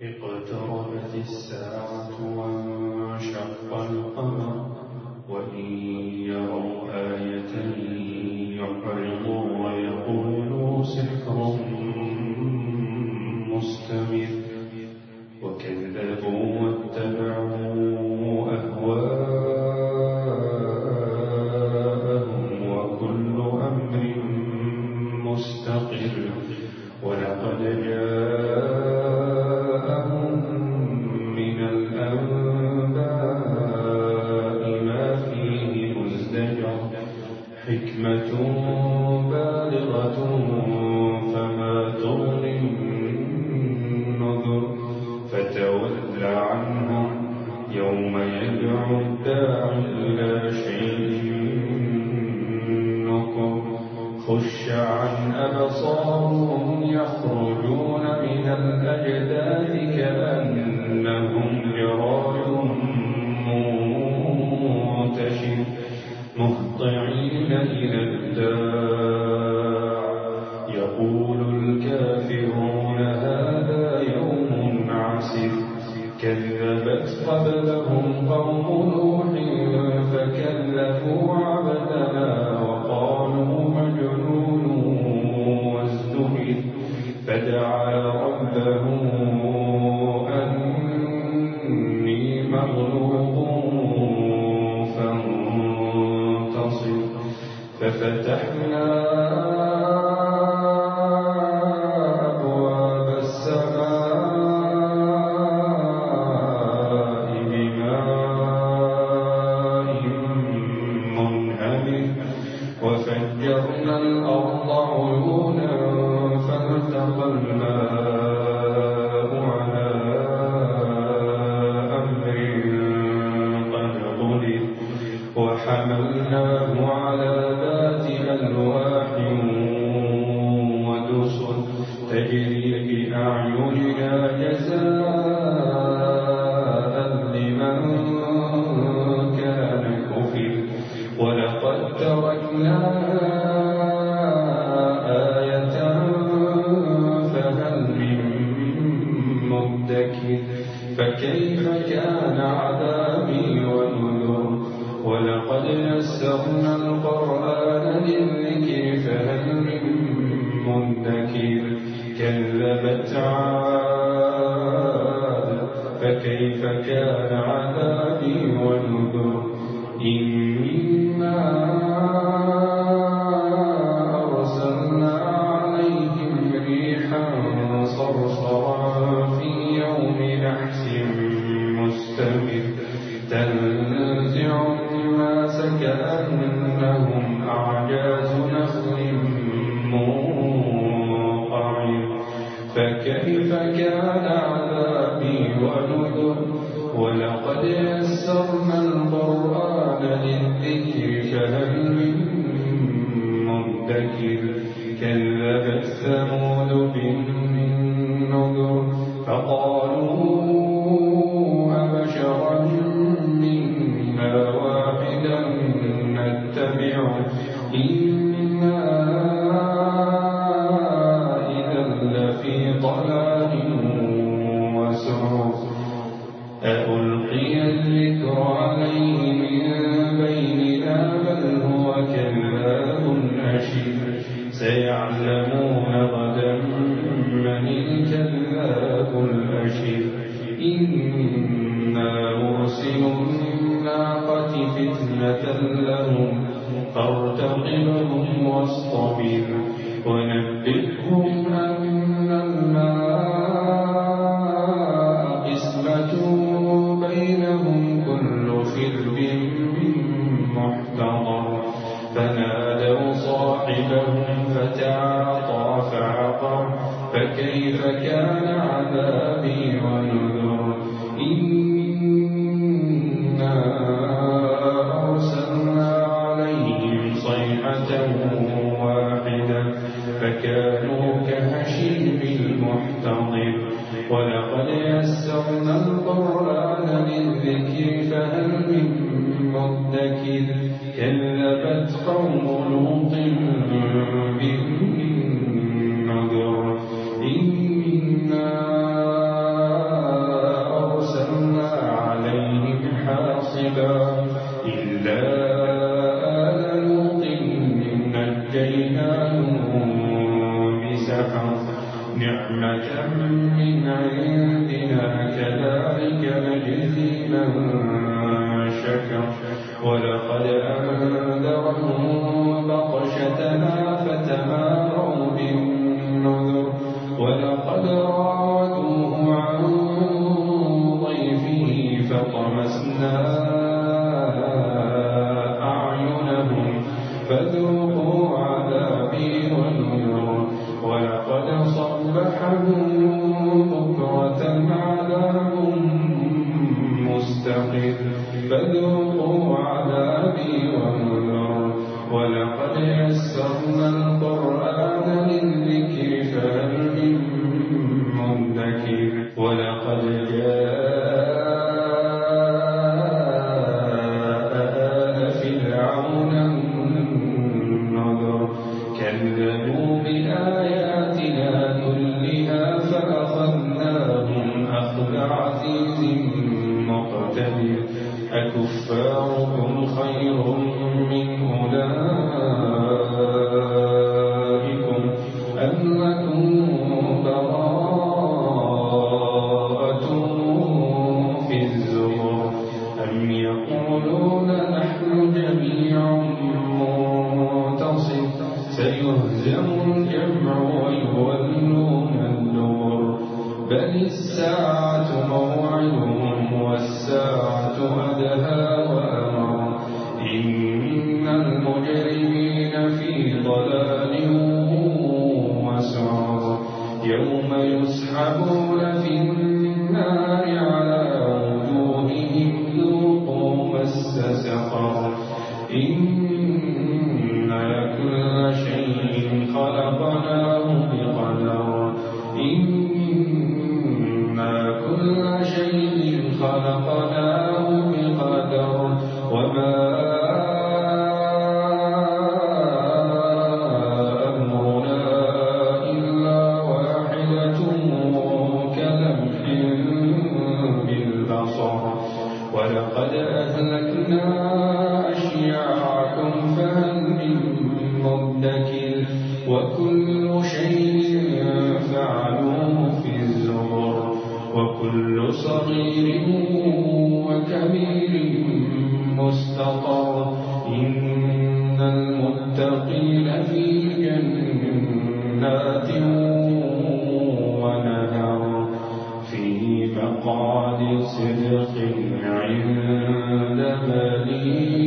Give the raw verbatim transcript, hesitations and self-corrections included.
اقتربت الساعة وانشق القمر وإن يروا آية يعرضوا ويقولوا سحر مستمر وكذبوا واتبعوا أهواءهم وكل أمر مستقر ولقد جاءهم من الأنباء ما فيه مزدجر حكمة بالغة فما تغني النذر فتول عنهم يوم يدعو الداعي إلى شيء نكر خش عن أبصارهم يخرجون من الأجداث كأنهم جراد منتشر مهطعين إلى الداع يقول الكافرون هذا يوم عسر كذبت قبلهم قوم نوح فكذبوا عبدنا وقالوا مجنون وازدجر فدعا ربه أني مغلوب فانتصر ففتحنا أبواب السماء بماء منهمر وفجرنا الأرض عيونا فالتقى الماء على أمر قد قدر وحملناه على ذات ألواح ودسر تجري بأعيننا جزاء لمن كان كفر ولقد تركناها آية فهل من مدكر فكيف كان عذابي ونذر ولقد يسرنا القرآن للذكر فهل من مدكر كذبت عاد فكيف كان عذابي ونذر إنا أرسلنا عليهم ريحا صرصرا في يوم نحس مستمر تنزع الناس كأنهم أعجاز نخل منقعر فكيف كان عذابي ونذر ولقد يسرنا القرآن للذكر فهل من مدكر كذبت ثمود بالنذر فقالوا أبشرا منا واحدا نتبعه إنا إذا لفي ضلال وسعر ألقي الذكر عليه من بيننا بل هو كذاب أشر سيعلمون غدا من الكذاب الأشر إنا مرسل الناقة فتنة لهم فارتقبهم واصطبر ونبئهم أن الماء قسمة بينهم كل شرب محتضر فنادوا صاحبهم فتعاطى فعقر فكيف كان عذابي ونذر إنا أرسلنا عليهم صيحة واحدة فكانوا كهشيم المحتضر ولقد يسرنا القرآن للذكر فهل من مدكر كذبت قوم لوط بالنذر إنا من عندنا كذلك نجزي من شكر ولقد أنذرهم بطشتنا فتماروا بالنذر ولقد راودوه عن ضيفه فطمسنا أعينهم فذوقوا عذابي ونذر ولقد صبحهم بكرة عذاب مستقر فذوقوا عذابي ونذر ولقد يسرنا القرآن للذكر فهل من مدكر ولقد جاء آل فرعون النذر كذبوا بآياتنا كلها فأخذناهم أخذ عزيز مقتدر أكفاركم خير من أولئكم أم لكم براءة في الزبر أم يقولون نحن جميع منتصر سيهزم الجمع ويولون الدبر بل الساعة موعدهم والساعة أدهى وأمر إن المجرمين في ضلال وسعر يوم يسحبون في النار على وجوههم ذوقوا مس سقر إنا كل شيء خلقناه بقدر إنا كل شيء خلقناه بقدر وما أمرنا إلا واحدة كلمح بالبصر ولقد أهلكنا أشياعكم فهل من مدكر وكل شيء فعلوه في الزبر وكل صغير وكبير مستطر إن المتقين في جنات ونهر في مقعد صدق عند مليك